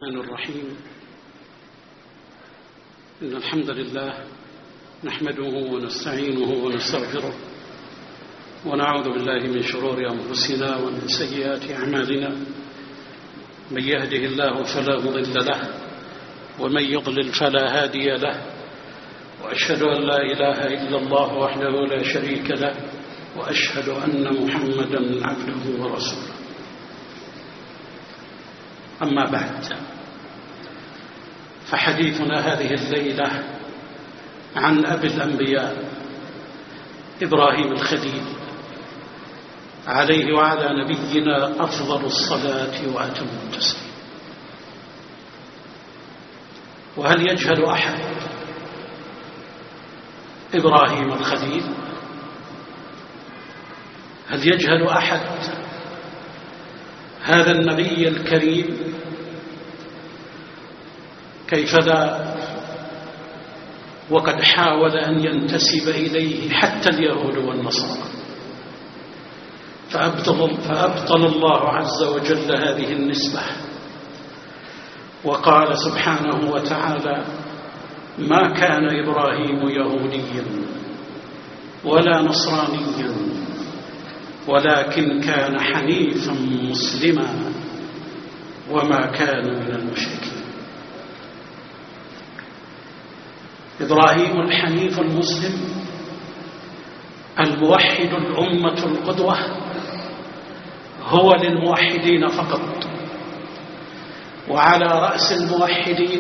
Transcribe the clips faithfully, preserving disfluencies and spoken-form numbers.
الرحمن الرحيم. إن الحمد لله نحمده ونستعينه ونستغفره ونعوذ بالله من شرور أنفسنا ومن سيئات أعمالنا. من يهده الله فلا مضل له ومن يضلل فلا هادي له، وأشهد أن لا إله إلا الله وحده لا شريك له، وأشهد أن محمدا عبده ورسوله. أما بعد، فحديثنا هذه الليلة عن أبي الأنبياء إبراهيم الخليل عليه وعلى نبينا أفضل الصلاة وأتم التسليم. وهل يجهل أحد إبراهيم الخليل؟ هل يجهل أحد هذا النبي الكريم؟ كيف لا، وقد حاول أن ينتسب إليه حتى اليهود والنصارى، فأبطل, فأبطل الله عز وجل هذه النسبة، وقال سبحانه وتعالى: ما كان إبراهيم يهوديا ولا نصرانيا ولكن كان حنيفا مسلما وما كان من المشركين. إبراهيم الحنيف المسلم الموحد الأمة القدوة هو للموحدين فقط، وعلى رأس الموحدين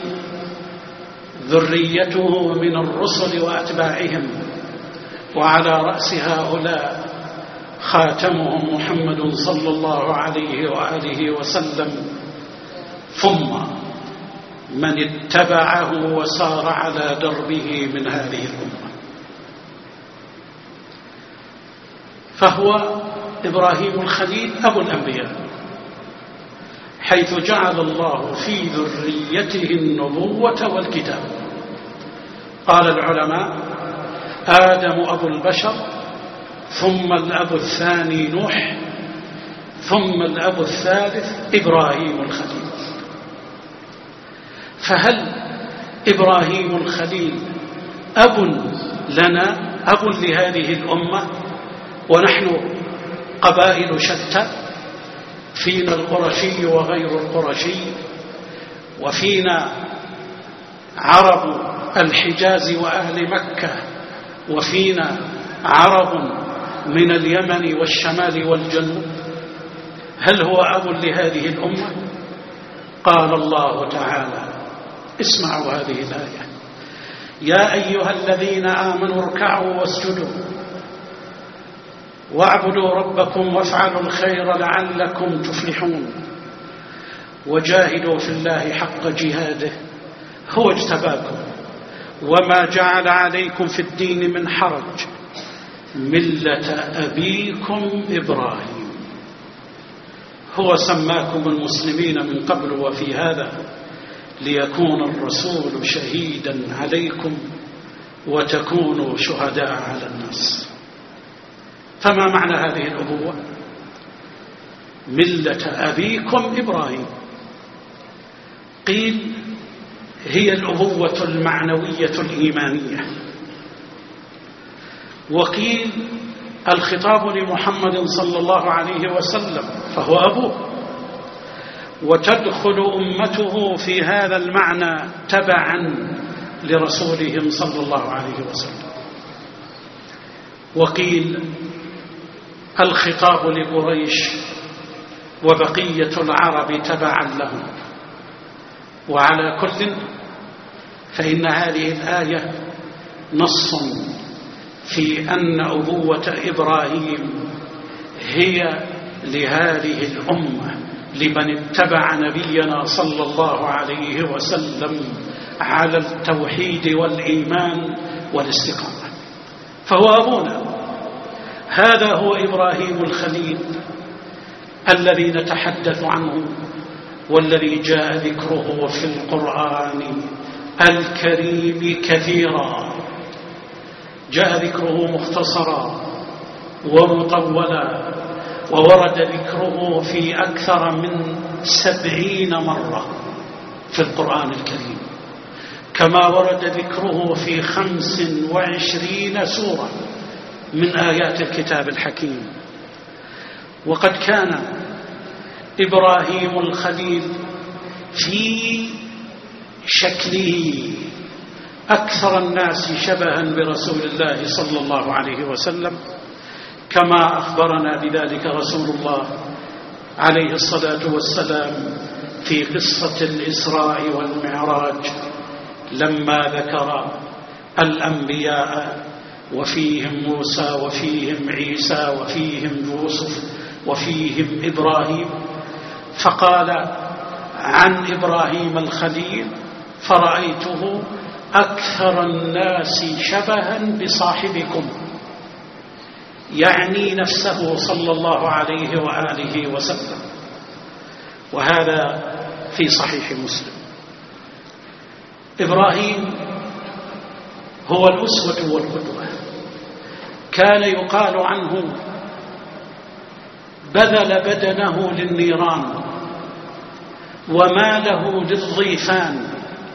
ذريته من الرسل وأتباعهم، وعلى رأس هؤلاء خاتمهم محمد صلى الله عليه وآله وسلم، ثم من اتبعه وسار على دربه من هذه الأمة. فهو إبراهيم الخليل أبو الأنبياء، حيث جعل الله في ذريته النبوة والكتاب. قال العلماء: آدم أبو البشر، ثم الأب الثاني نوح، ثم الأب الثالث إبراهيم الخليل. فهل إبراهيم الخليل أب لنا، أب لهذه الأمة، ونحن قبائل شتى؟ فينا القرشي وغير القرشي، وفينا عرب الحجاز وأهل مكة، وفينا عرب من اليمن والشمال والجنوب. هل هو أب لهذه الأمة؟ قال الله تعالى: اسمعوا هذه الآية: يا أيها الذين آمنوا اركعوا واسجدوا واعبدوا ربكم وافعلوا الخير لعلكم تفلحون وجاهدوا في الله حق جهاده هو اجتباكم وما جعل عليكم في الدين من حرج ملة أبيكم إبراهيم. هو سماكم المسلمين من قبل وفي هذا ليكون الرسول شهيدا عليكم وتكونوا شهداء على الناس. فما معنى هذه الأبوة؟ ملة أبيكم إبراهيم. قيل: هي الأبوة المعنوية الإيمانية، وقيل: الخطاب لمحمد صلى الله عليه وسلم فهو أبوه، وتدخل أمته في هذا المعنى تبعا لرسولهم صلى الله عليه وسلم. وقيل: الخطاب لقريش وبقية العرب تبعا لهم. وعلى كل، فإن هذه الآية نص في أن أبوة إبراهيم هي لهذه الأمة، لمن اتبع نبينا صلى الله عليه وسلم على التوحيد والإيمان والاستقامة. فهو أبونا. هذا هو إبراهيم الخليل الذي نتحدث عنه، والذي جاء ذكره في القرآن الكريم كثيرا. جاء ذكره مختصرا ومطولا، وورد ذكره في أكثر من سبعين مرة في القرآن الكريم، كما ورد ذكره في خمس وعشرين سورة من آيات الكتاب الحكيم. وقد كان إبراهيم الخليل في شكله أكثر الناس شبها برسول الله صلى الله عليه وسلم، كما أخبرنا بذلك رسول الله عليه الصلاة والسلام في قصة الإسراء والمعراج، لما ذكر الأنبياء وفيهم موسى وفيهم عيسى وفيهم يوسف وفيهم إبراهيم، فقال عن إبراهيم الخليل: فرأيته أكثر الناس شبها بصاحبكم، يعني نفسه صلى الله عليه وآله وسلم. وهذا في صحيح مسلم. إبراهيم هو الأسوة والقدوة، كان يقال عنه: بذل بدنه للنيران وماله للضيفان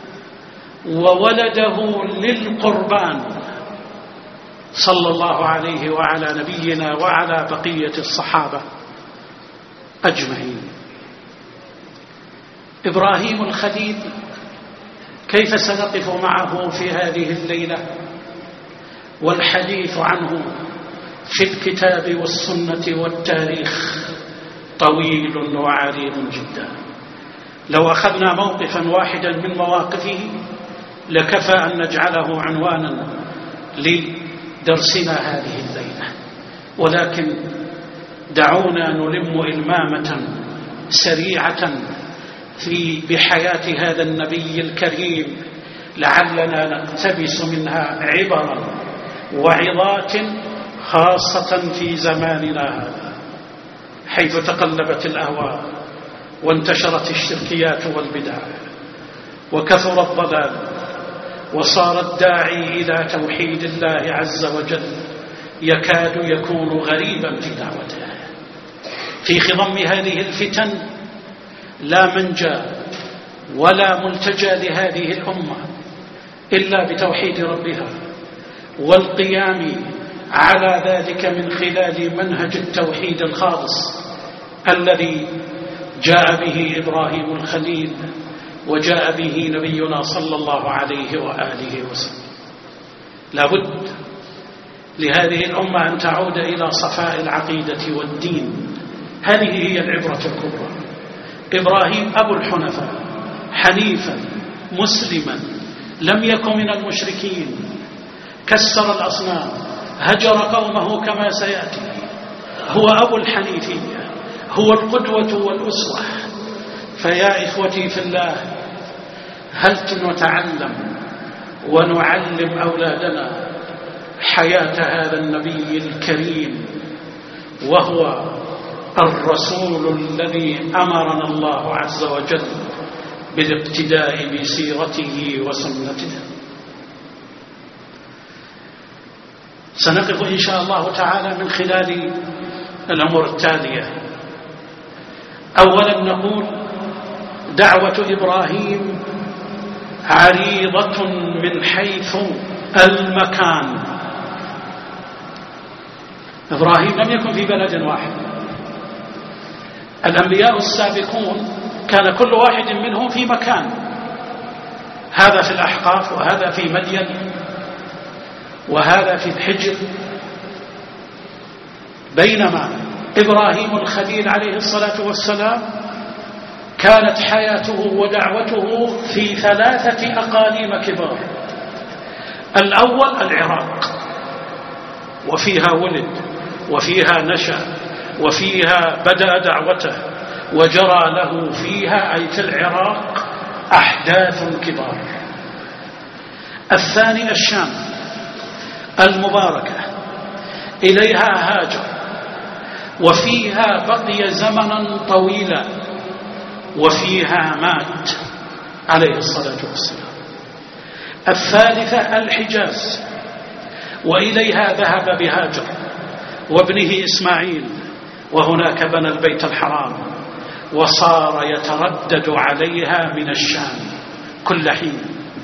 وولده للقربان، صلى الله عليه وعلى نبينا وعلى بقية الصحابة أجمعين. إبراهيم الخليل كيف سنقف معه في هذه الليلة والحديث عنه في الكتاب والسنة والتاريخ طويل وعريض جدا. لو أخذنا موقفا واحدا من مواقفه لكفى أن نجعله عنوانا لدرسنا هذه الليلة، ولكن دعونا نلم إلمامة سريعة في بحياة هذا النبي الكريم، لعلنا نقتبس منها عبرا وعظات، خاصة في زماننا هذا حيث تقلبت الأهواء وانتشرت الشركيات والبدع وكثر الضلال، وصار الداعي إلى توحيد الله عز وجل يكاد يكون غريبا في دعوته. في خضم هذه الفتن لا منجى ولا ملتجى لهذه الأمة إلا بتوحيد ربها والقيام على ذلك من خلال منهج التوحيد الخالص الذي جاء به إبراهيم الخليل وجاء به نبينا صلى الله عليه وآله وسلم. لابد لهذه الأمة أن تعود إلى صفاء العقيدة والدين، هذه هي العبرة الكبرى. إبراهيم أبو الحنفاء، حنيفا مسلما، لم يكن من المشركين، كسر الأصنام، هجر قومه كما سيأتي، هو أبو الحنيفية، هو القدوة والأسوة. فيا إخوتي في الله، هل نتعلم ونعلم أولادنا حياة هذا النبي الكريم، وهو الرسول الذي أمرنا الله عز وجل بالاقتداء بسيرته وسنته. سنقف إن شاء الله تعالى من خلال الأمور التالية. أولا نقول: دعوة إبراهيم عريضة من حيث المكان. إبراهيم لم يكن في بلد واحد، الأنبياء السابقون كان كل واحد منهم في مكان، هذا في الأحقاف وهذا في مدين وهذا في الحجر، بينما إبراهيم الخليل عليه الصلاة والسلام كانت حياته ودعوته في ثلاثة أقاليم كبار. الأول العراق، وفيها ولد وفيها نشأ وفيها بدأ دعوته وجرى له فيها، أي في العراق، أحداث كبار. الثاني الشام المباركة، إليها هاجر وفيها بقي زمنا طويلا وفيها مات عليه الصلاة والسلام. الثالثة الحجاز، وإليها ذهب بهاجر وابنه إسماعيل، وهناك بنى البيت الحرام وصار يتردد عليها من الشام كل حين،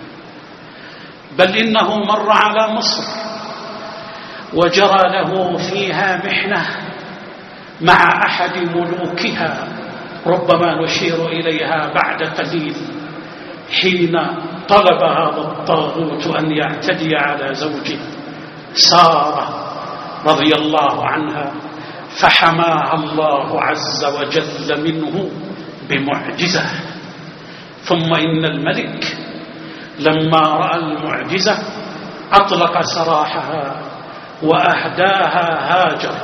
بل إنه مر على مصر وجرى له فيها محنة مع أحد ملوكها، ربما نشير إليها بعد قليل، حين طلب هذا الطاغوت أن يعتدي على زوجه سارة رضي الله عنها، فحماها الله عز وجل منه بمعجزة. ثم إن الملك لما رأى المعجزة أطلق سراحها وأهداها هاجر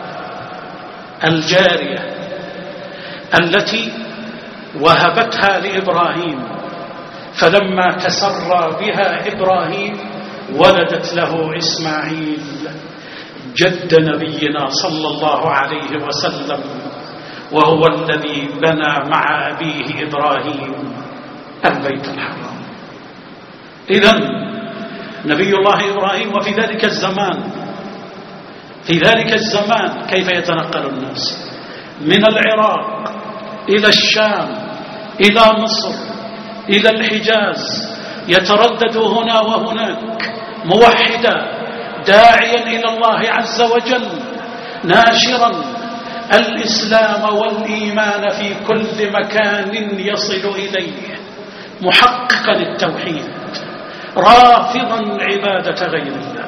الجارية التي وهبتها لإبراهيم، فلما تسرى بها إبراهيم ولدت له إسماعيل جد نبينا صلى الله عليه وسلم، وهو الذي بنى مع أبيه إبراهيم البيت الحرام. إذن نبي الله إبراهيم، وفي ذلك الزمان في ذلك الزمان كيف يتنقل الناس من العراق إلى الشام إلى مصر إلى الحجاز، يتردد هنا وهناك موحدا داعيا إلى الله عز وجل، ناشرا الإسلام والإيمان في كل مكان يصل إليه، محققا التوحيد، رافضا عبادة غير الله.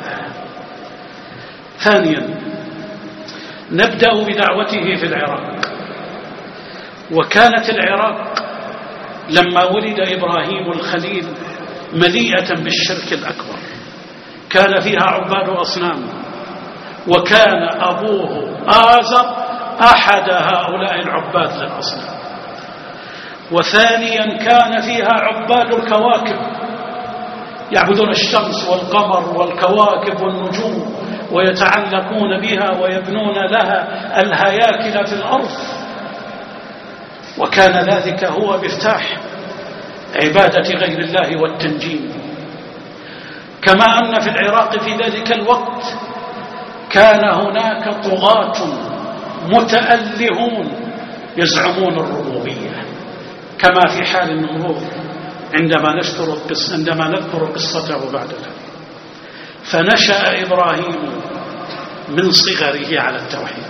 ثانيا نبدأ بدعوته في العراق. وكانت العراق لما ولد إبراهيم الخليل مليئة بالشرك الأكبر، كان فيها عباد أصنام، وكان أبوه آزر أحد هؤلاء العباد للأصنام. وثانيا كان فيها عباد الكواكب، يعبدون الشمس والقمر والكواكب والنجوم، ويتعلقون بها ويبنون لها الهياكل في الأرض، وكان ذلك هو مفتاح عبادة غير الله والتنجيم. كما أن في العراق في ذلك الوقت كان هناك طغاة متألهون يزعمون الربوبية، كما في حال النمرود عندما نذكر عندما نذكر قصته بعد ذلك. فنشأ إبراهيم من صغره على التوحيد،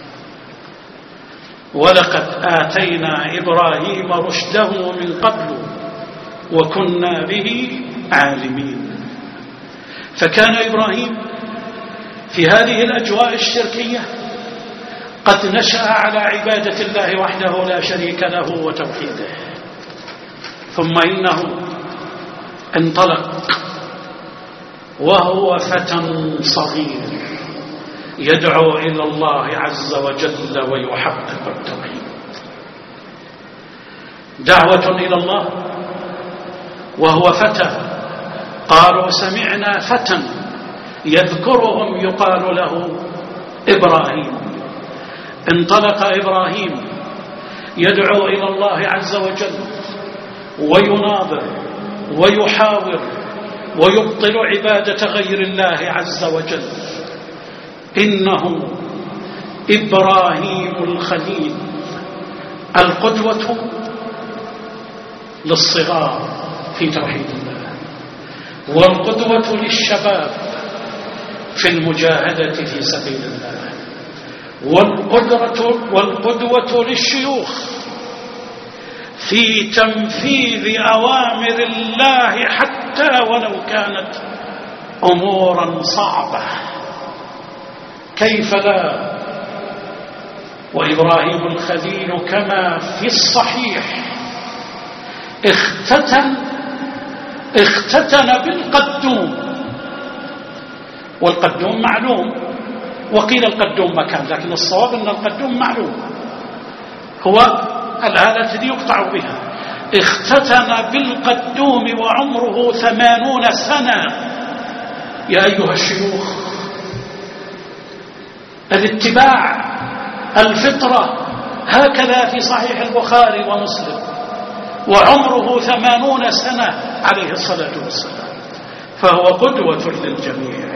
ولقد آتينا إبراهيم رشده من قبل وكنا به عالمين. فكان إبراهيم في هذه الأجواء الشركية قد نشأ على عبادة الله وحده لا شريك له وتوحيده. ثم إنه انطلق وهو فتى صغير يدعو إلى الله عز وجل ويحقق التوحيد. دعوة إلى الله وهو فتى، قالوا سمعنا فتى يذكرهم يقال له إبراهيم. انطلق إبراهيم يدعو إلى الله عز وجل ويناظر ويحاور ويبطل عبادة غير الله عز وجل. إنه إبراهيم الخليل القدوة للصغار في توحيد الله، والقدوة للشباب في المجاهدة في سبيل الله، والقدرة والقدوة للشيوخ في تنفيذ أوامر الله حتى ولو كانت أمورا صعبة. كيف لا؟ وإبراهيم الخليل كما في الصحيح اختتن اختتن بالقدوم، والقدوم معلوم، وقيل القدوم مكان، لكن الصواب أن القدوم معلوم هو الآلة التي يقطع بها. اختتن بالقدوم وعمره ثمانون سنة. يا أيها الشيوخ، الاتباع، الفطرة، هكذا في صحيح البخاري ومسلم، وعمره ثمانون سنة عليه الصلاة والسلام، فهو قدوة للجميع.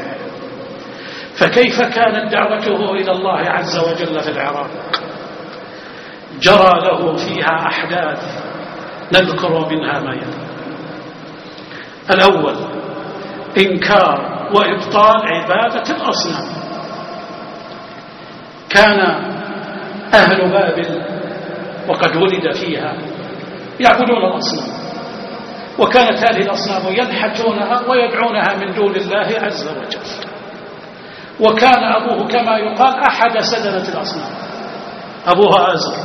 فكيف كانت دعوته إلى الله عز وجل في العراق؟ جرى له فيها أحداث نذكر منها ما يلي. الأول إنكار وإبطال عبادة الأصنام. كان أهل بابل وقد ولد فيها يعبدون الأصنام، وكانت هذه الأصنام ينحتونها ويدعونها من دون الله عز وجل، وكان أبوه كما يقال أحد سدنة الأصنام، أبوها آزر.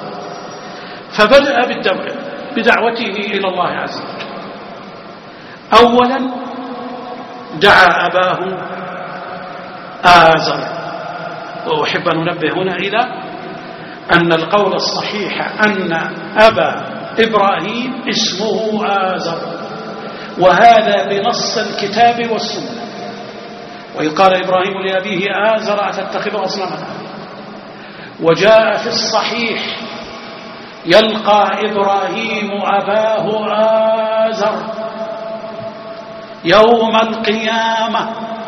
فبدأ بدعوته إلى الله عز وجل. أولا دعا أباه آزر، وأحب أن ننبه هنا إلى أن القول الصحيح أن أبا إبراهيم اسمه آزر، وهذا بنص الكتاب والسنة. وإذ قال إبراهيم لأبيه آزر أتتخذ أصناما، وجاء في الصحيح يلقى إبراهيم أباه آزر يوم القيامة،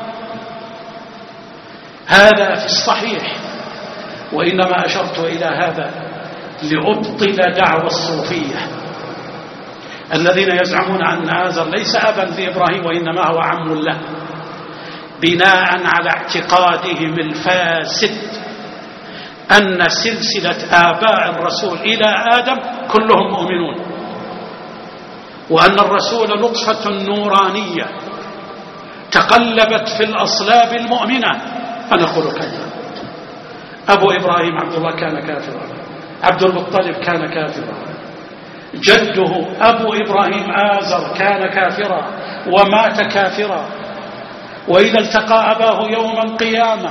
هذا في الصحيح. وإنما أشرت إلى هذا لأبطل دعوى الصوفية الذين يزعمون أن آزر ليس أبا لإبراهيم وإنما هو عم له، بناء على اعتقادهم الفاسد أن سلسلة آباء الرسول إلى آدم كلهم مؤمنون، وأن الرسول لطفة نورانية تقلبت في الأصلاب المؤمنة. فنقول كذا، أبو إبراهيم عبد الله كان كافرا، عبد المطلب كان كافرا، جده أبو إبراهيم آزر كان كافرا ومات كافرا. وإذا التقى أباه يوم القيامة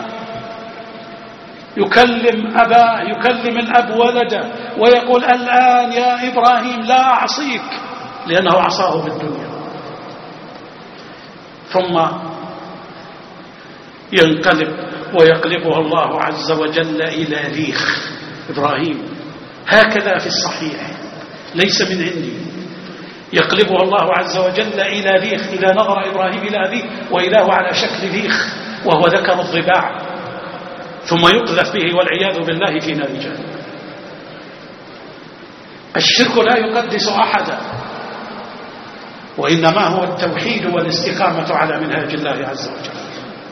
يكلم أباه، يكلم الأب ولده ويقول الآن يا إبراهيم لا أعصيك، لأنه عصاه بالدنيا. ثم ينقلب ويقلبه الله عز وجل إلى ريخ إبراهيم، هكذا في الصحيح ليس من عندي، يقلبه الله عز وجل إلى ريخ. إذا نظر إبراهيم إلى أبيه وإلاه على شكل ريخ وهو ذكر الضباع، ثم يقذف به والعياذ بالله في نار جهنم. الشرك لا يقدس أحدا، وإنما هو التوحيد والاستقامة على منهاج الله عز وجل.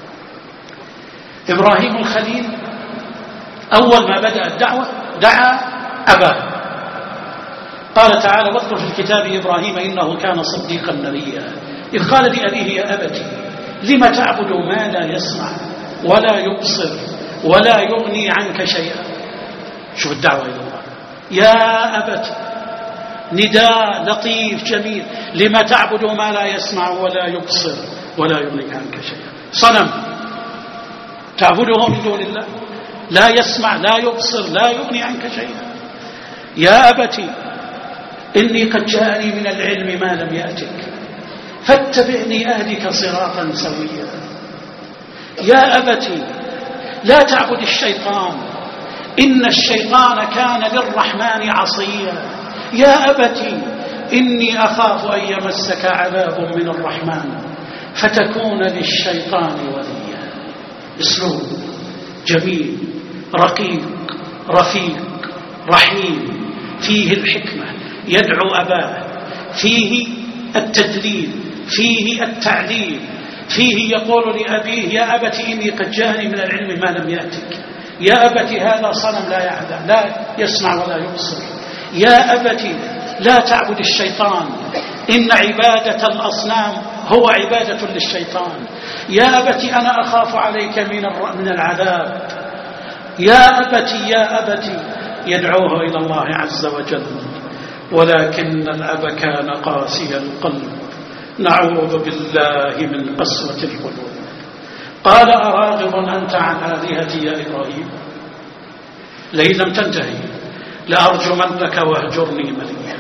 إبراهيم الخليل أول ما بدأ الدعوة دعا أباه، قال تعالى واذكر في الكتاب إبراهيم إنه كان صديقا نبيا إذ قال لأبيه يا أبت لم تعبد ما لا يسمع ولا يبصر ولا يغني عنك شيئا. شوف الدعوة إلى الله، يا أبت، نداء لطيف جميل. لم تعبد ما لا يسمع ولا يبصر ولا يغني عنك شيئا. صنم تعبده من دون الله، لا يسمع لا يبصر لا يغني عنك شيئا. يا أبت إني قد جاءني من العلم ما لم يأتك فاتبعني أهدك صراطا سويا. يا أبت لا تعبد الشيطان إن الشيطان كان للرحمن عصيا. يا أبت إني أخاف أن يمسك عذاب من الرحمن فتكون للشيطان وليا. اسلوب جميل رقيق رفيق رحيم، فيه الحكمة، يدعو أباه، فيه التدليل، فيه التعليم، فيه يقول لأبيه يا أبت إني قد جاءني من العلم ما لم يأتك. يا أبت هذا صنم لا يعلم لا يسمع ولا يبصر. يا أبت لا تعبد الشيطان إن عبادة الأصنام هو عبادة للشيطان. يا أبت أنا أخاف عليك من من العذاب. يا أبت يا أبت يدعوه إلى الله عز وجل، ولكن الأب كان قاسي القلب، نعوذ بالله من قسوة القلوب. قال أراغب أنت عن آلهتي يا إبراهيم لئن لم تنتهي لأرجمنك واهجرني مليا.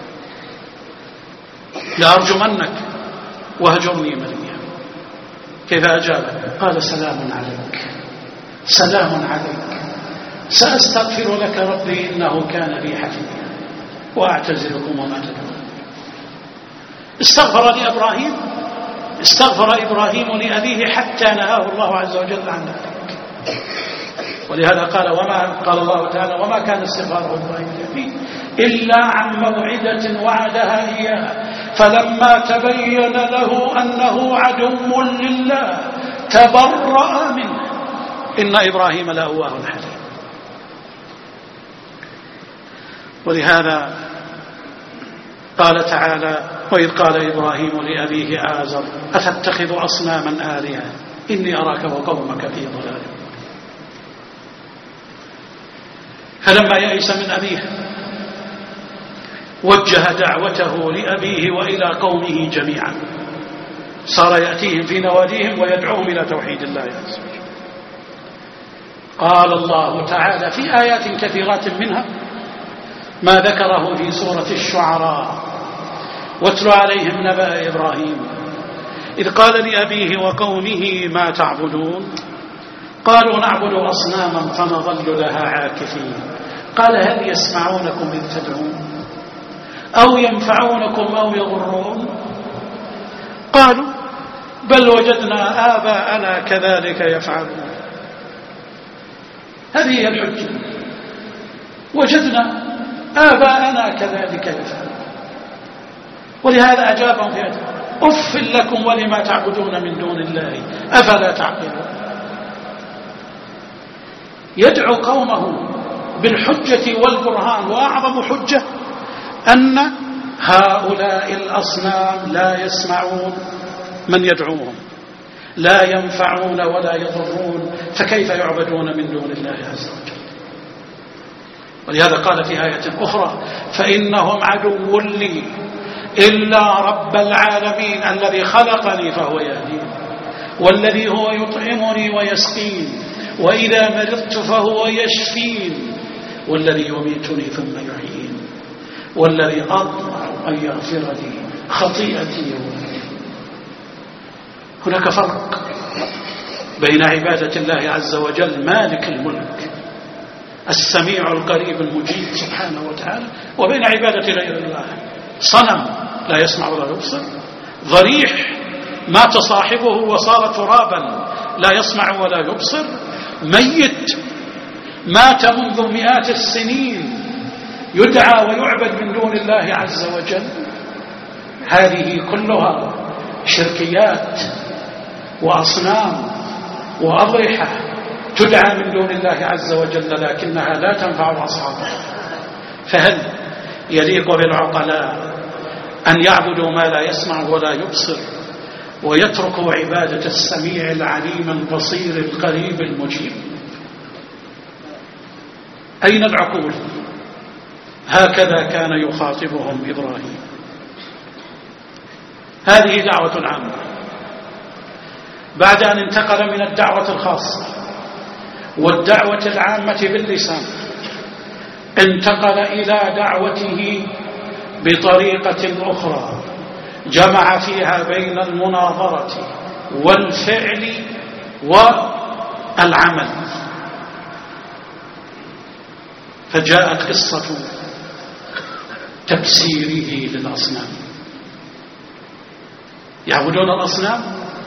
لأرجمنك واهجرني مليا. كيف أجاب؟ قال سلام عليك سلام عليك سأستغفر لك ربي إنه كان بي حفيا وأعتزلكم وما تدعون. استغفر لإبراهيم، استغفر إبراهيم لأبيه حتى نهاه الله عز وجل عن ذلك. ولهذا قال وما قال الله تعالى وما كان استغفار إبراهيم لأبيه إلا عن موعدة وعدها إياها فلما تبين له أنه عدو لله تبرأ منه إن إبراهيم لأواه حليم. ولهذا قال تعالى وإذ قال إبراهيم لأبيه آزر أتتخذ أصناما آلهة إني أراك وقومك في ضلال. فلما يئس من أبيه وجه دعوته لأبيه وإلى قومه جميعا، صار يأتيهم في نواديهم ويدعوهم إلى توحيد الله عز وجل. قال الله تعالى في آيات كثيرات منها ما ذكره في سورة الشعراء واتل عليهم نبأ إبراهيم إذ قال لأبيه وقومه ما تعبدون قالوا نعبد أصناما فنظل لها عاكفين قال هل يسمعونكم إذ تدعون أو ينفعونكم أو يضرون قالوا بل وجدنا آباءنا كذلك يفعلون. هذه هي الحجة، وجدنا آباءنا كذلك يفعلون. ولهذا أجابهم في أجاب أف لكم ولما تعبدون من دون الله أفلا تعقلون. يدعو قومه بالحجة والبرهان، وأعظم حجة أن هؤلاء الأصنام لا يسمعون من يدعوهم، لا ينفعون ولا يضرون، فكيف يعبدون من دون الله عز وجل؟ ولهذا قال في آية أخرى فإنهم عدو لي إلا رب العالمين الذي خلقني فهو يهدين والذي هو يطعمني ويسقين وإذا مرضت فهو يشفين والذي يميتني ثم يحيين والذي أطمع أن يغفر لي خطيئتي يوم الدين. هناك فرق بين عبادة الله عز وجل مالك الملك السميع القريب المجيب سبحانه وتعالى وبين عبادة غير الله. صنم لا يسمع ولا يبصر، ضريح مات صاحبه وصار ترابا لا يسمع ولا يبصر، ميت مات منذ مئات السنين يدعى ويعبد من دون الله عز وجل. هذه كلها شركيات وأصنام وأضرحة تدعى من دون الله عز وجل لكنها لا تنفع أصحابها. فهل يليق بالعقلاء أن يعبدوا ما لا يسمع ولا يبصر ويتركوا عبادة السميع العليم البصير القريب المجيب؟ أين العقول؟ هكذا كان يخاطبهم إبراهيم. هذه دعوة عامة. بعد أن انتقل من الدعوة الخاصة والدعوة العامة باللسان انتقل إلى دعوته بطريقة أخرى جمع فيها بين المناظرة والفعل والعمل. فجاءت قصة تبسيره للأصنام. يعبدون الأصنام،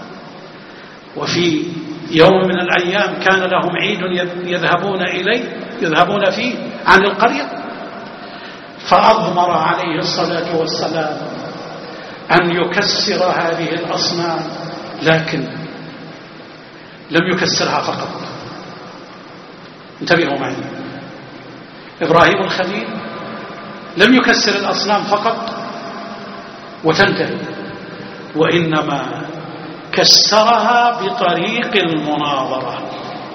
وفي يوم من الأيام كان لهم عيد يذهبون إليه يذهبون فيه عن القرية، فأضمر عليه الصلاة والسلام أن يكسر هذه الأصنام، لكن لم يكسرها فقط. انتبهوا معي، إبراهيم الخليل لم يكسر الأصنام فقط وتنتهي، وإنما كسرها بطريق المناظرة.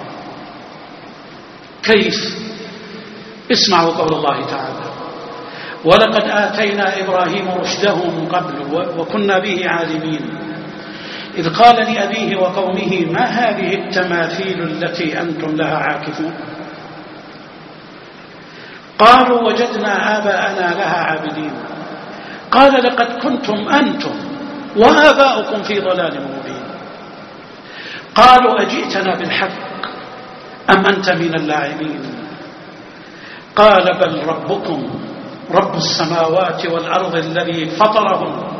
كيف؟ اسمعوا قول الله تعالى ولقد آتينا إبراهيم رشده من قبل وكنا به عالمين إذ قال لأبيه وقومه ما هذه التماثيل التي أنتم لها عاكفون قالوا وجدنا آباءنا لها عابدين قال لقد كنتم أنتم وآباؤكم في ضلال مبين قالوا أجئتنا بالحق أم أنت من اللاعبين قال بل ربكم رب السماوات والأرض الذي فطرهم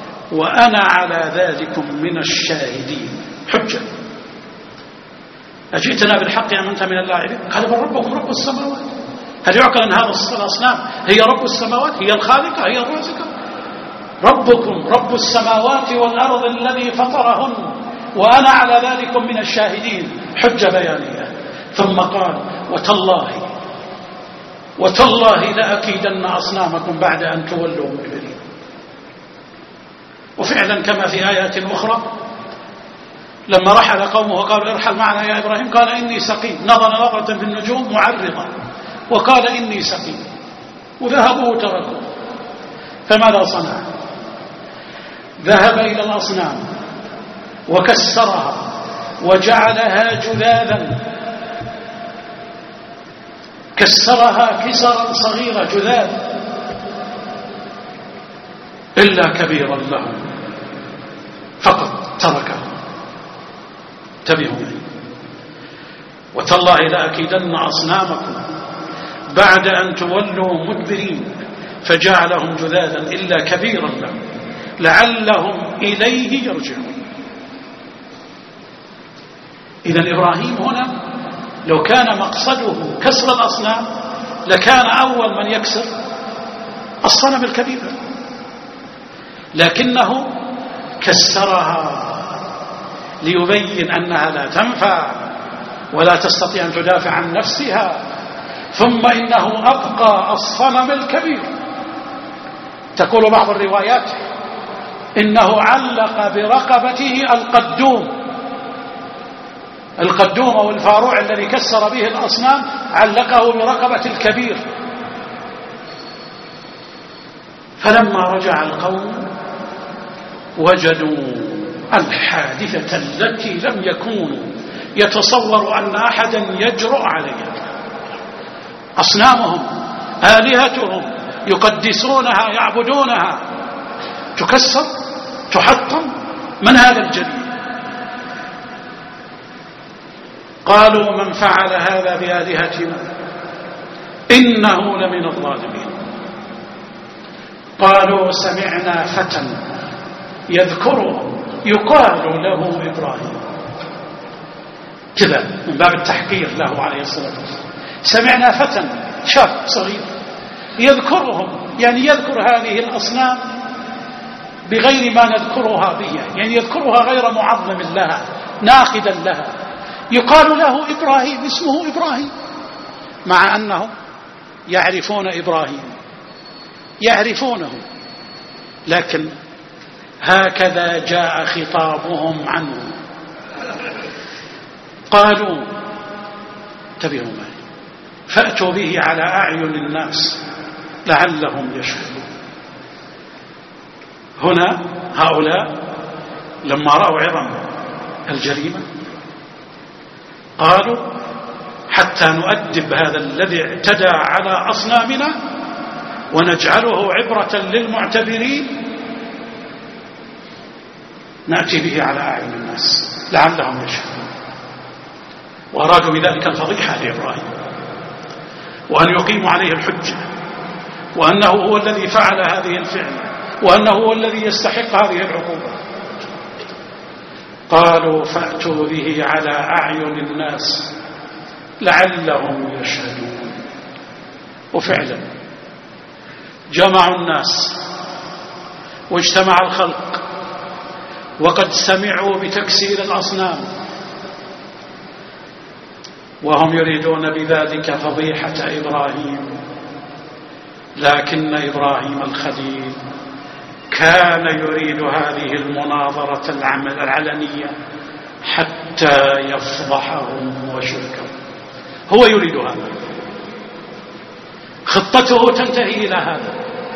وأنا على ذلكم من الشاهدين. حجة. أجئتنا بالحق أم أنت من اللاعبين؟ قال بل ربكم رب السماوات. هل يعقل أن هذا الأصنام هي رب السماوات، هي الخالقة، هي الرازقة؟ ربكم رب السماوات والأرض الذي فطرهن وأنا على ذلك من الشاهدين، حجة بيانية. ثم قال وتالله وتالله لأكيدن أصنامكم بعد أن تولوا مدبرين. وفعلا كما في آيات أخرى لما رحل قومه وقالوا ارحل معنا يا إبراهيم قال إني سقيم، نظر نظرة في النجوم معرضة وقال إني سقيم، وذهبوا وتركوا. فماذا صنع؟ ذهب إلى الأصنام وكسرها وجعلها جذاذا، كسرها كسرا صغيرا جذاذ، إلا كبيرا لهم فقط تركه. انتبهوا، وتالله لأكيدن أصنامكم بعد أن تولوا مدبرين، فجعلهم جذاذا إلا كبيرا لهم لعلهم إليه يرجعون. إذن إبراهيم هنا لو كان مقصده كسر الأصنام لكان أول من يكسر الصنم الكبير، لكنه كسرها ليبين أنها لا تنفع ولا تستطيع أن تدافع عن نفسها. ثم إنه أبقى الصنم الكبير. تقول بعض الروايات إنه علق برقبته القدوم، القدوم أو الفاروع الذي كسر به الأصنام علقه برقبة الكبير. فلما رجع القوم وجدوا الحادثة التي لم يكونوا يتصور أن أحدا يجرؤ عليها. أصنامهم آلهتهم يقدسونها يعبدونها تكسر تحطم. من هذا الجليل؟ قالوا من فعل هذا بآلهتنا إنه لمن الظالمين. قالوا سمعنا فتى يذكره يقال له إبراهيم، كذا من باب التحقير له عليه الصلاة والسلام. سمعنا فتى شاب صغير يذكرهم، يعني يذكر هذه الأصنام بغير ما نذكرها به، يعني يذكرها غير معظم لها ناخدا لها. يقال له إبراهيم، اسمه إبراهيم، مع أنهم يعرفون إبراهيم يعرفونه، لكن هكذا جاء خطابهم عنه. قالوا انتبهوا معي فأتوا به على أعين الناس لعلهم يشهدون. هنا هؤلاء لما رأوا عظم الجريمة قالوا حتى نؤدب هذا الذي اعتدى على أصنامنا ونجعله عبرة للمعتبرين نأتي به على أعين الناس لعلهم يشهدون. وأرادوا بذلك الفضيحة لإبراهيم وأن يقيموا عليه الحجة وأنه هو الذي فعل هذه الفعل وأنه هو الذي يستحق هذه العقوبة. قالوا فأتوا به على أعين الناس لعلهم يشهدون. وفعلا جمعوا الناس واجتمع الخلق وقد سمعوا بتكسير الأصنام وهم يريدون بذلك فضيحة إبراهيم. لكن إبراهيم الخليل كان يريد هذه المناظرة العلنية حتى يفضحهم وشركهم. هو يريد هذا، خطته تنتهي إلى هذا.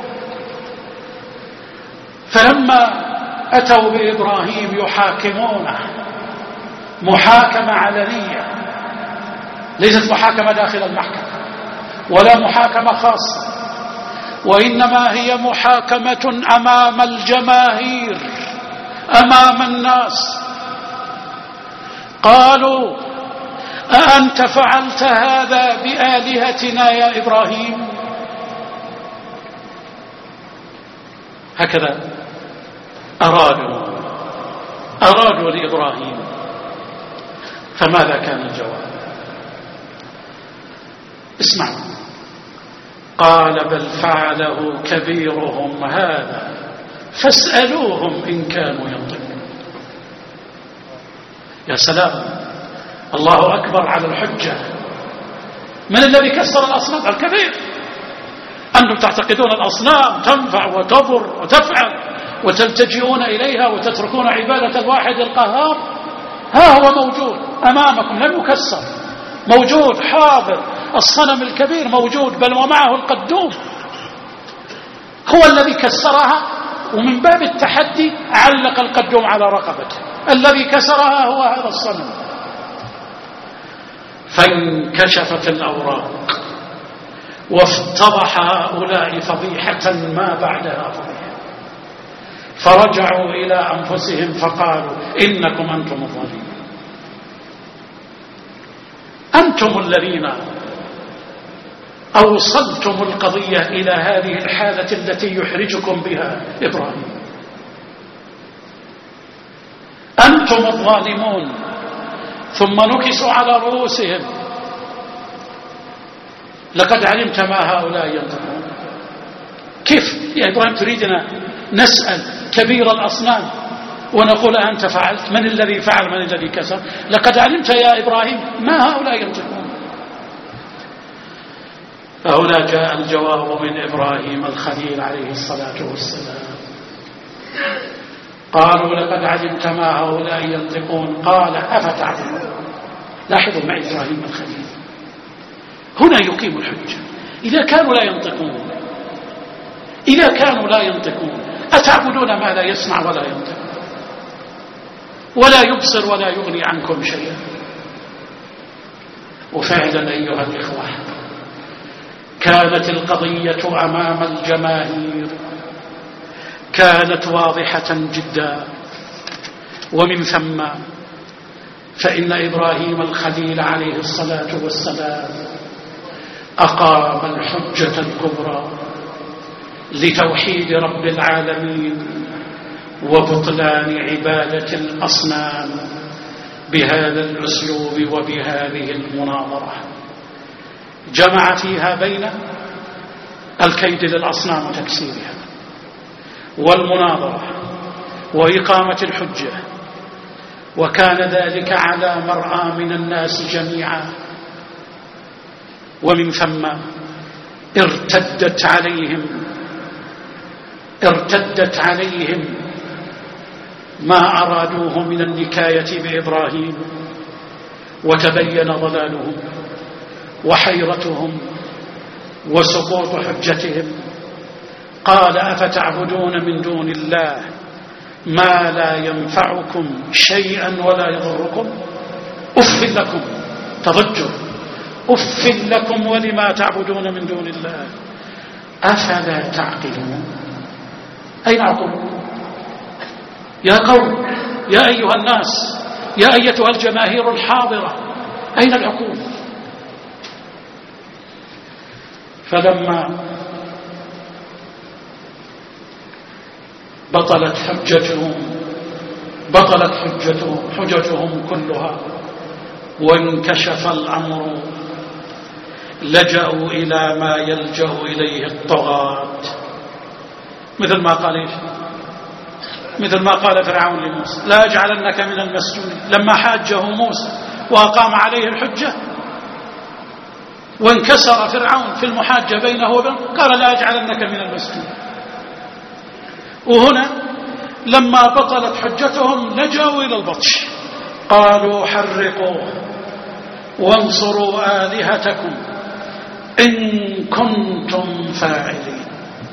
فلما أتوا بإبراهيم يحاكمونه محاكمة علنية، ليست محاكمة داخل المحكمة ولا محاكمة خاصة، وإنما هي محاكمة أمام الجماهير أمام الناس. قالوا أأنت فعلت هذا بآلهتنا يا إبراهيم؟ هكذا أرادوا أرادوا لإبراهيم فماذا كان الجواب؟ اسمعوا. قال بل فعله كبيرهم هذا فاسألوهم إن كانوا ينطقون. يا سلام، الله أكبر على الحجة. من الذي كسر الأصنام؟ الكبير. أنتم تعتقدون الأصنام تنفع وتضر وتفعل وتلتجئون إليها وتتركون عبادة الواحد القهار. ها هو موجود أمامكم، لم يكسر، موجود حاضر. الصنم الكبير موجود، بل ومعه القدوم. هو الذي كسرها، ومن باب التحدي علق القدوم على رقبته. الذي كسرها هو هذا الصنم. فانكشفت الأوراق وافتضح هؤلاء فضيحة ما بعدها فضيحة، فرجعوا إلى أنفسهم فقالوا إنكم أنتم الظالمون، أنتم الذين أوصلتم القضية إلى هذه الحالة التي يحرجكم بها إبراهيم. أنتم الظالمون. ثم نكسوا على رؤوسهم. لقد علمت ما هؤلاء ينطقون. كيف يا إبراهيم تريدنا نسأل كبير الأصنام ونقول أنت فعلت؟ من الذي فعل؟ من الذي كسر؟ لقد علمت يا إبراهيم ما هؤلاء ينطقون. فهناك الجواب من إبراهيم الخليل عليه الصلاة والسلام. قالوا لقد علمت ما هؤلاء ينطقون. قال أفتعبدون. لاحظوا مع إبراهيم الخليل هنا يقيم الحجة. إذا كانوا لا ينطقون، إذا كانوا لا ينطقون أتعبدون ما لا يسمع ولا ينطق ولا يبصر ولا يغني عنكم شيئا؟ وفعلا أيها الإخوة كانت القضية أمام الجماهير كانت واضحة جدا. ومن ثم فإن إبراهيم الخليل عليه الصلاة والسلام أقام الحجة الكبرى لتوحيد رب العالمين وبطلان عبادة الأصنام بهذا الأسلوب وبهذه المناظرة. جمع فيها بين الكيد للأصنام وتكسيرها والمناظرة وإقامة الحجة، وكان ذلك على مرأى من الناس جميعا. ومن ثم ارتدت عليهم ارتدت عليهم ما أرادوه من النكاية بإبراهيم، وتبين ضلالهم وحيرتهم وسقوط حجتهم. قال أفتعبدون من دون الله ما لا ينفعكم شيئا ولا يضركم أف لكم، تضجر، أف لكم ولما تعبدون من دون الله أفلا تعقلون. أين عقلكم يا قوم، يا أيها الناس، يا أيتها الجماهير الحاضرة، أين العقول؟ فلما بطلت حجتهم بطلت حجتهم حجتهم كلها وانكشف الأمر، لجأوا إلى ما يلجأ إليه الطغاة، مثل ما قال إيش؟ مثل ما قال فرعون لموسى لا أجعلنك من المسجونين. لما حاجه موسى وأقام عليه الحجة وانكسر فرعون في المحاجة بينه وبينه قال لا أجعلنك من المسجونين. وهنا لما بطلت حجتهم لجأوا إلى البطش، قالوا حرقوه وانصروا آلهتكم إن كنتم فاعلين.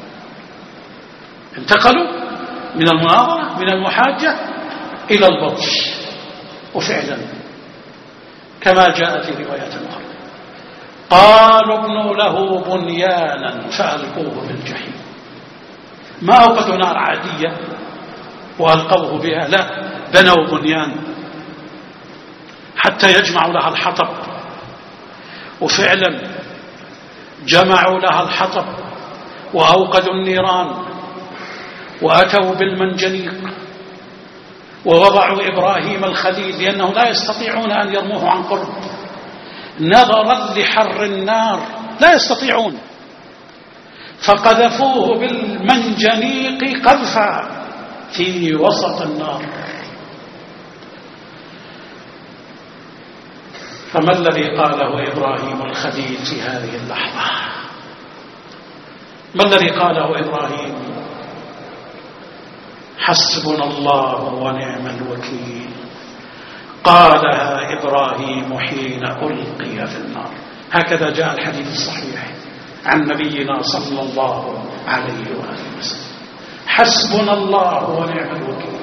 انتقلوا من المناظرة من المحاجة إلى البطش. وفعلا كما جاء في رواية أخرى قالوا ابنوا له بنيانا فألقوه في الجحيم. ما أوقدوا نار عادية وألقوه بها، لا، بنوا بنيان حتى يجمعوا لها الحطب. وفعلا جمعوا لها الحطب وأوقدوا النيران وأتوا بالمنجنيق ووضعوا إبراهيم الخليل لأنهم لا يستطيعون أن يرموه عن قرب، نظرا لحر النار لا يستطيعون، فقذفوه بالمنجنيق قذفا في وسط النار. فما الذي قاله إبراهيم الخليل في هذه اللحظة؟ ما الذي قاله إبراهيم؟ حسبنا الله ونعم الوكيل. قالها إبراهيم حين ألقي في النار. هكذا جاء الحديث الصحيح عن نبينا صلى الله عليه وآله وسلم. حسبنا الله ونعم الوكيل.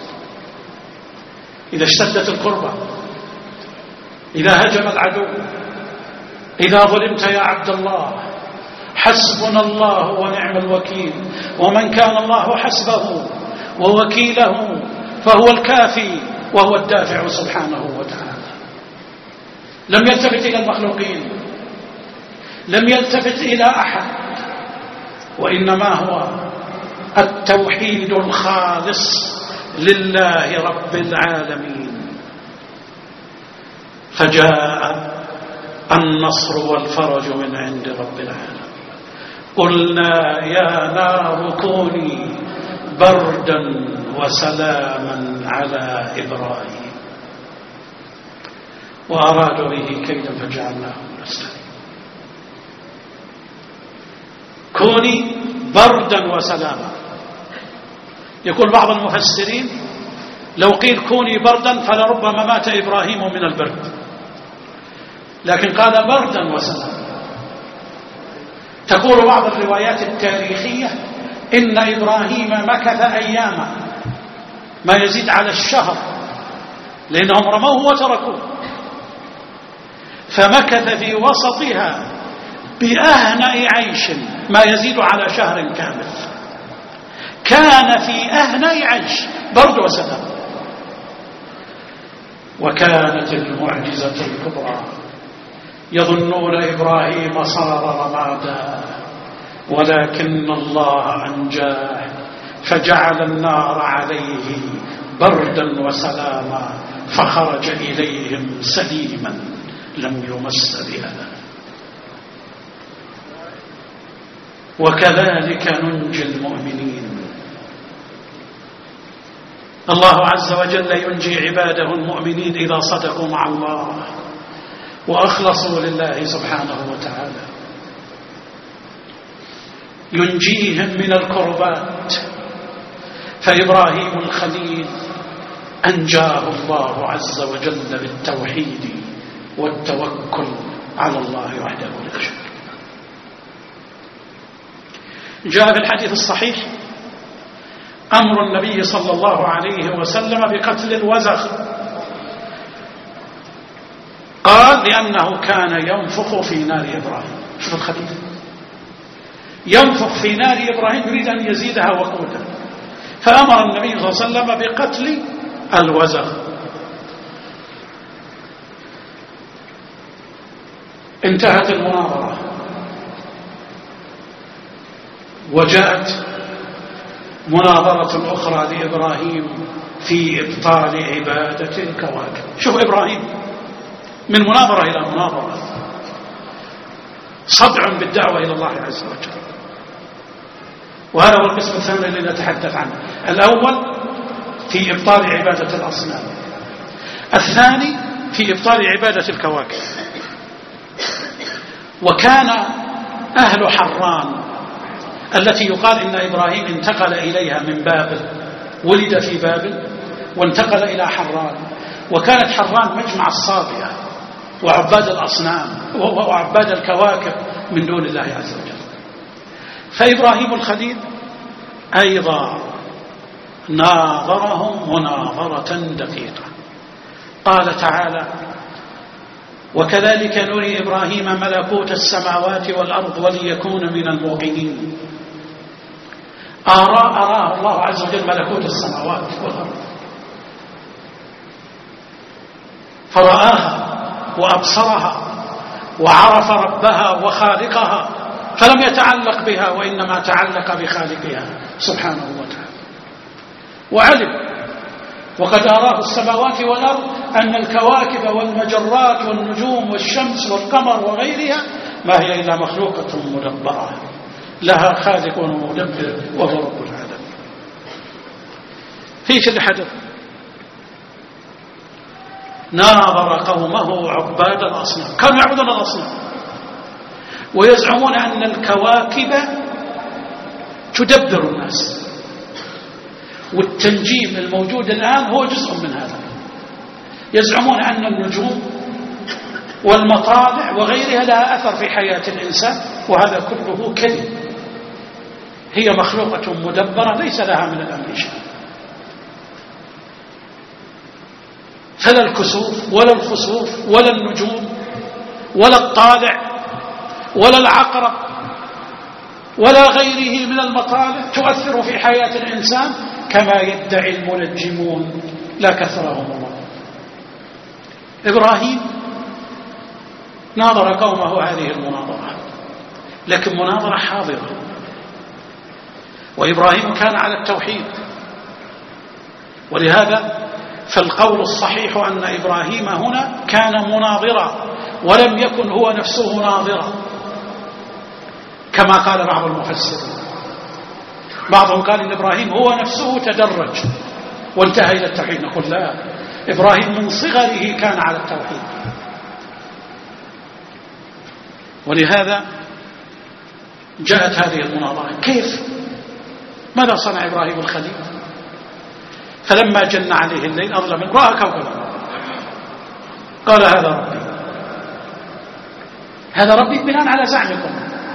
إذا اشتدت القربة، إذا هجم العدو، إذا ظلمت يا عبد الله، حسبنا الله ونعم الوكيل. ومن كان الله حسبه ووكيله فهو الكافي وهو الدافع سبحانه وتعالى. لم يلتفت إلى المخلوقين، لم يلتفت إلى أحد، وإنما هو التوحيد الخالص لله رب العالمين. فجاء النصر والفرج من عند رب العالمين. قلنا يا نار كوني بردا وسلاما على إبراهيم، وأرادوا به كيدا فجعلناهم الأسفلين. كوني بردا وسلاما. يقول بعض المفسرين لو قيل كوني بردا فلربما مات إبراهيم من البرد، لكن قال بردا وسلاما. تقول بعض الروايات التاريخية إن إبراهيم مكث أياما ما يزيد على الشهر، لأنهم رموه وتركوه، فمكث في وسطها بأهنأ عيش ما يزيد على شهر كامل. كان في أهنأ عيش، برد وسلام. وكانت المعجزة الكبرى. يظنون إبراهيم صار رمادا، ولكن الله أنجاه فجعل النار عليه بردا وسلاما، فخرج إليهم سليما لم يمس بها. وكذلك ننجي المؤمنين. الله عز وجل ينجي عباده المؤمنين إذا صدقوا مع الله وأخلصوا لله سبحانه وتعالى. ينجيهم من الكربات. فإبراهيم الخليل أنجاه الله عز وجل بالتوحيد والتوكل على الله وحده لا شريك له. جاء في الحديث الصحيح أمر النبي صلى الله عليه وسلم بقتل الوزغ. قال لأنه كان ينفخ في نار إبراهيم. شوف الخبيث، ينفخ في نار إبراهيم يريد أن يزيدها وقودا، فأمر النبي صلى الله عليه وسلم بقتل الوزغ. انتهت المناظرة وجاءت مناظرة أخرى لإبراهيم في إبطال عبادة الكواكب. شوف إبراهيم من مناظرة إلى مناظرة، صدع بالدعوة إلى الله عز وجل. وهذا هو القسم الثاني الذي نتحدث عنه. الأول في إبطال عبادة الأصنام، الثاني في إبطال عبادة الكواكب. وكان أهل حران التي يقال إن إبراهيم انتقل إليها من بابل، ولد في بابل وانتقل إلى حران، وكانت حران مجمع الصابئة وعباد الأصنام وعباد الكواكب من دون الله عز وجل. فإبراهيم الخليل أيضا ناظرهم مناظرة دقيقة. قال تعالى: وكذلك نري إبراهيم ملكوت السماوات والأرض وليكون من الموقنين. أرى أراه الله عز وجل ملكوت السماوات والأرض، فرآها وأبصرها وعرف ربها وخالقها، فلم يتعلق بها وإنما تعلق بخالقها سبحانه وتعالى. وعلم وقد أراه السماوات والأرض أن الكواكب والمجرات والنجوم والشمس والقمر وغيرها ما هي إلا مخلوقة مدبرة لها خالق ومدبر وهو رب العالمين. فيش اللي حدث؟ ناظر قومه عباد الأصنام، كانوا يعبدون الأصنام ويزعمون أن الكواكب تدبر الناس، والتنجيم الموجود الآن هو جزء من هذا. يزعمون أن النجوم والمطالع وغيرها لها أثر في حياة الإنسان، وهذا كله كذب. هي مخلوقة مدبرة ليس لها من الأمر شيء. فلا الكسوف ولا الخسوف ولا النجوم ولا الطالع ولا العقرب ولا غيره من المطالع تؤثر في حياة الإنسان كما يدعي المنجمون، لا كثرهم الله. إبراهيم ناظر قومه هذه المناظرة، لكن مناظرة حاضرة، وإبراهيم كان على التوحيد، ولهذا فالقول الصحيح أن إبراهيم هنا كان مناظرا ولم يكن هو نفسه ناظرا كما قال بعض المفسرين. بعضهم قال إن إبراهيم هو نفسه تدرج وانتهى إلى التوحيد. نقول لا، إبراهيم من صغره كان على التوحيد. ولهذا جاءت هذه المناظرة. كيف؟ ماذا صنع إبراهيم الخليل؟ فلما جن عليه الليل أظلم رأى كوكبا قال هذا ربي. هذا ربي بناء على زعمكم،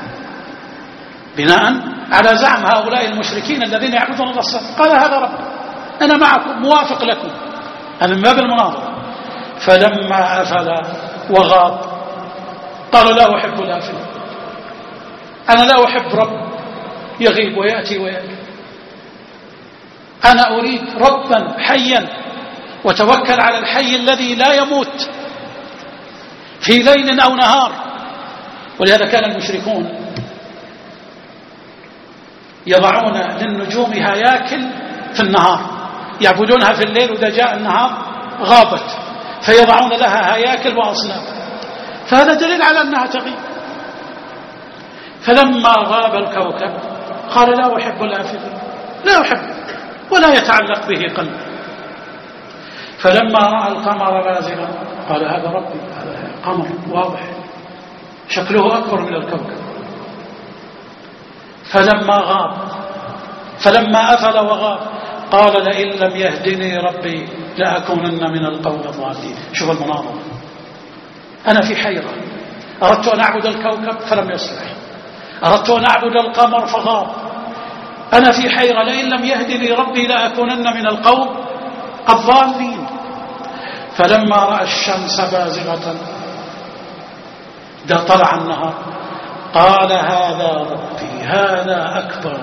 بناء على زعم هؤلاء المشركين الذين يعبدون الأصنام. قال هذا ربي، أنا معكم موافق لكم، هذا من باب المناظرة. فلما أفل وغاب قال لا أحب الآفل، أنا لا أحب رب يغيب ويأتي ويأتي، أنا أريد ربا حيا، وتوكل على الحي الذي لا يموت في ليل أو نهار. ولهذا كان المشركون يضعون للنجوم هياكل في النهار، يعبدونها في الليل، وإذا جاء النهار غابت فيضعون لها هياكل وأصنام، فهذا دليل على أنها تغيب. فلما غاب الكوكب قال لا أحب الآفلين، لا أحب ولا يتعلق به قلبي. فلما رأى القمر بازغا قال هذا ربي، هذا قمر واضح شكله أكبر من الكوكب. فلما غاب فلما أفل وغاب قال لئن لم يهدني ربي لأكونن من القوم الضالين. شوف المناظرة، أنا في حيرة، أردت أن أعبد الكوكب فلم يصلح، أردت أن أعبد القمر فغاب، أنا في حيرة، لئن لم يهدني ربي لأكونن من القوم الضالين. فلما رأى الشمس بازغة ده طلع النهار قال هذا ربي، هذا أكبر.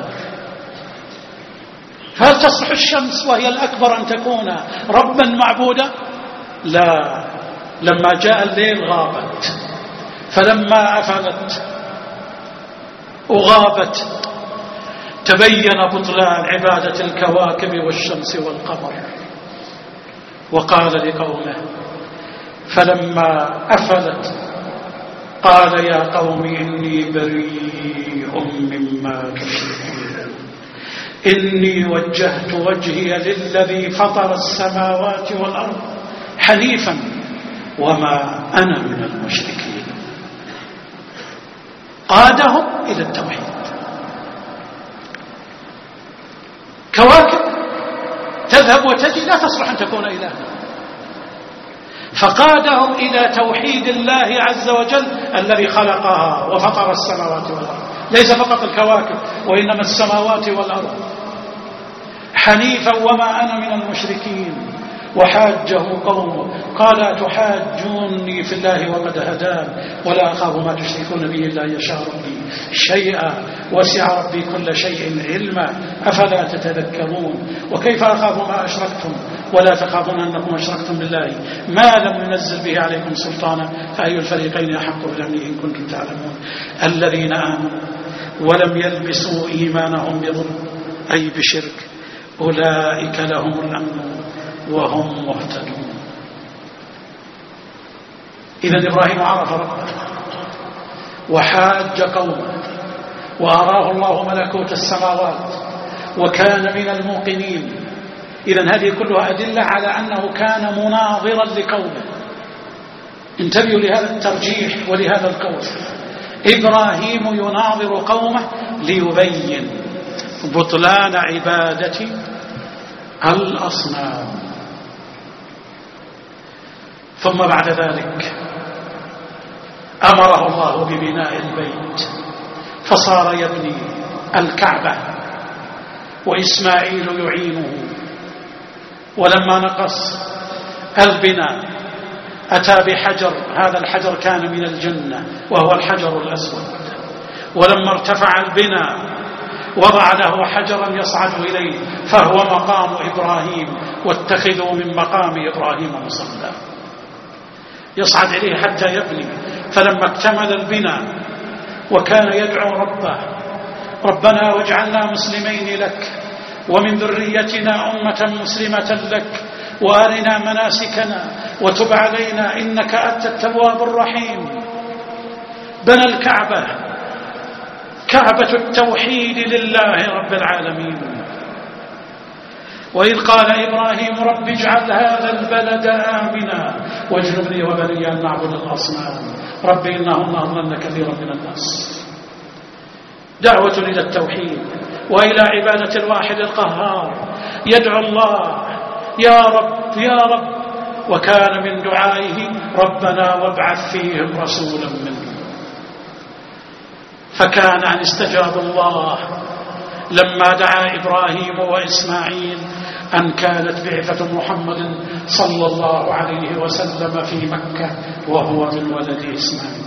فهل تصلح الشمس وهي الأكبر أن تكون ربا معبودا؟ لا، لما جاء الليل غابت، فلما أفلت وغابت تبين بطلان عبادة الكواكب والشمس والقمر. وقال لقومه فلما أفلت قال يا قوم إني بريء مما تشركون، إني وجهت وجهي للذي فطر السماوات والأرض حنيفا وما أنا من المشركين. قادهم إلى التوحيد. كواكب تذهب وتجي لا تصلح أن تكون إلها، فقادهم إلى توحيد الله عز وجل الذي خلقها وفطر السماوات والأرض، ليس فقط الكواكب وإنما السماوات والأرض، حنيفا وما أنا من المشركين. وحاجه قومه قال تحاجوني في الله وقد هدان ولا أخاف ما تشركون به إلا يشاء ربي شيئا وسع ربي كل شيء علما أفلا تتذكرون. وكيف أخاف ما أشركتم ولا تخافون أنكم أشركتم بالله ما لم ينزل به عليكم سلطانا فأي الفريقين أحق بالأمن إن كنتم تعلمون. الذين آمنوا ولم يلبسوا إيمانهم بظلم أي بشرك أولئك لهم الأمن وهم مهتدون. إذن إبراهيم عرف ربه وحاج قومه وأراه الله ملكوت السماوات وكان من الموقنين. إذن هذه كلها أدلة على أنه كان مناظرا لقومه. انتبهوا لهذا الترجيح ولهذا القول. إبراهيم يناظر قومه ليبين بطلان عبادة الأصنام. ثم بعد ذلك أمره الله ببناء البيت فصار يبني الكعبة وإسماعيل يعينه. ولما نقص البناء أتى بحجر، هذا الحجر كان من الجنة وهو الحجر الأسود. ولما ارتفع البناء وضع له حجرا يصعد إليه فهو مقام إبراهيم، واتخذوا من مقام إبراهيم مصلى، يصعد إليه حتى يبني. فلما اكتمل البناء وكان يدعو ربه ربنا واجعلنا مسلمين لك ومن ذريتنا أمة مسلمة لك وأرنا مناسكنا وتب علينا إنك أنت التواب الرحيم، بنى الكعبة، كعبة التوحيد لله رب العالمين. وإذ قال إبراهيم رب اجعل هذا البلد آمنا واجنبني وبني أن نعبد الأصنام رب إنهن أضللن كثيرا من الناس. دعوة إلى التوحيد وإلى عبادة الواحد القهار، يدعو الله يا رب يا رب، وكان من دعائه ربنا وابعث فيهم رسولا منهم. فكان أن استجاب الله لما دعا إبراهيم وإسماعيل أن كانت بعثة محمد صلى الله عليه وسلم في مكة وهو من ولد إسماعيل.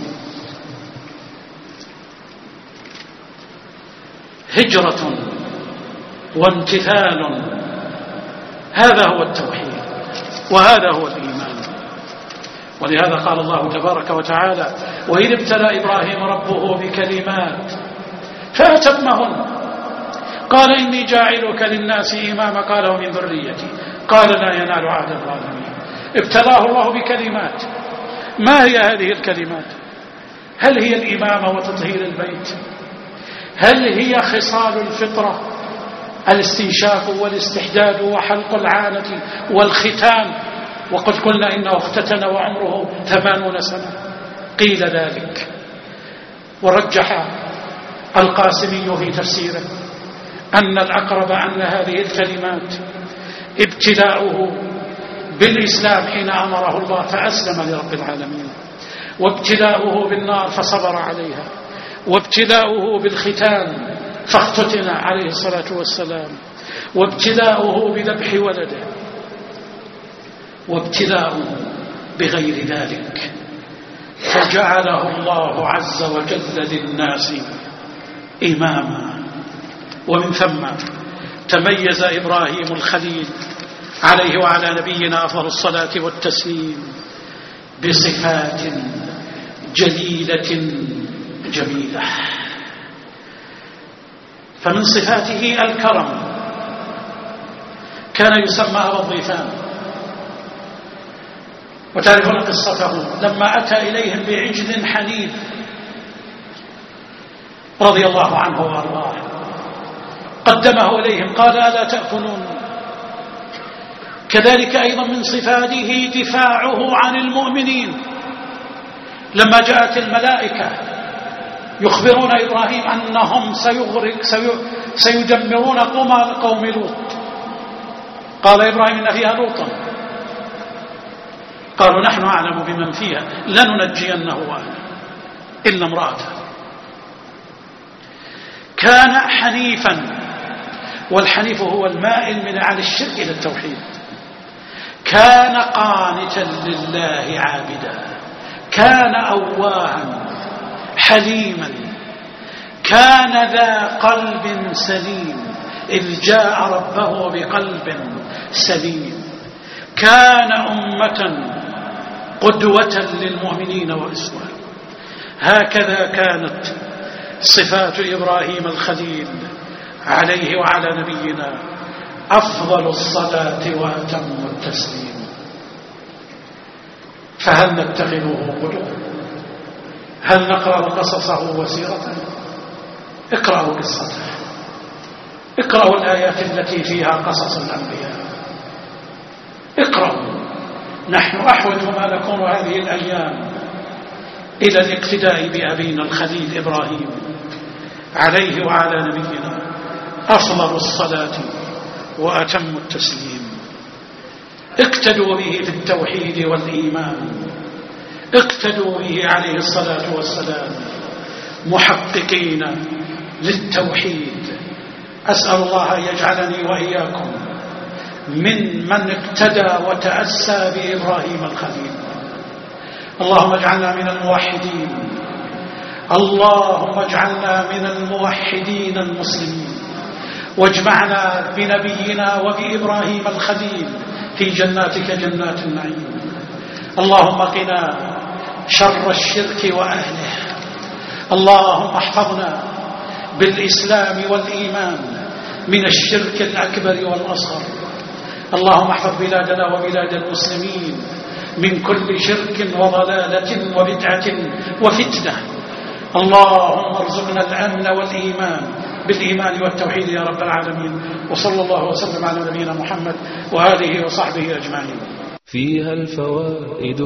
هجرة وامتثال، هذا هو التوحيد وهذا هو الإيمان. ولهذا قال الله تبارك وتعالى وإذ ابتلى إبراهيم ربه بكلمات فأتمهن قال إني جاعلك للناس إماما قال ومن ذريتي قال لا ينال عهد الظالمين. ابتلاه الله بكلمات. ما هي هذه الكلمات؟ هل هي الإمامة وتطهير البيت؟ هل هي خصال الفطرة الاستنشاق والاستحداد وحلق العانة والختان؟ وقد قلنا إنه اختتن وعمره ثمانون سنة. قيل ذلك، ورجح القاسمي في تفسيره أن الأقرب أن هذه الكلمات ابتلاؤه بالإسلام حين أمره الله فأسلم لرب العالمين، وابتلاؤه بالنار فصبر عليها، وابتلاؤه بالختان فاختتن عليه الصلاة والسلام، وابتلاؤه بذبح ولده، وابتلاؤه بغير ذلك فجعله الله عز وجل للناس إماما. ومن ثم تميز إبراهيم الخليل عليه وعلى نبينا أفضل الصلاة والتسليم بصفات جليلة جميلة. فمن صفاته الكرم، كان يسمى أبا الضيفان. وتعرفون قصته لما أتى إليهم بعجل حنيف رضي الله عنه وأرضاه قدمه إليهم قال ألا تأكلون. كذلك أيضا من صفاته دفاعه عن المؤمنين. لما جاءت الملائكة يخبرون إبراهيم أنهم سيغرق سيدمرون قوم لوط، قال إبراهيم إن فيها لوطا، قالوا نحن أعلم بمن فيها لننجينه وأهله إلا امرأته. كان حنيفا، والحنيف هو المائل من عن الشرك إلى التوحيد. كان قانتا لله عابدا، كان أواها حليما، كان ذا قلب سليم إذ جاء ربه بقلب سليم. كان أمة قدوة للمؤمنين وأسوة. هكذا كانت صفات إبراهيم الخليل عليه وعلى نبينا أفضل الصلاة وأتم التسليم. فهل نتخذه قدوة؟ هل نقرأ قصصه وسيرته؟ اقرأوا قصته، اقرأوا الآيات التي فيها قصص الأنبياء، اقرأوا. نحن أحوج ما نكون هذه الأيام إلى الاقتداء بأبينا الخليل إبراهيم عليه وعلى نبينا أفضل الصلاة وأتم التسليم. اقتدوا به في التوحيد والإيمان، اقتدوا به عليه الصلاة والسلام محققين للتوحيد. أسأل الله أن يجعلني وإياكم من من اقتدى وتأسى بإبراهيم الخليل. اللهم اجعلنا من الموحدين، اللهم اجعلنا من الموحدين المسلمين، واجمعنا بنبينا وبإبراهيم الخليل في جناتك جنات النعيم. اللهم قنا شر الشرك وأهله، اللهم احفظنا بالإسلام والإيمان من الشرك الأكبر والأصغر. اللهم احفظ بلادنا وبلاد المسلمين من كل شرك وضلالة وبدعة وفتنة. اللهم ارزقنا الأمن والإيمان بالإيمان والتوحيد يا رب العالمين. وصلى الله وسلم على نبينا محمد وآله وصحبه أجمعين. فيها الفوائد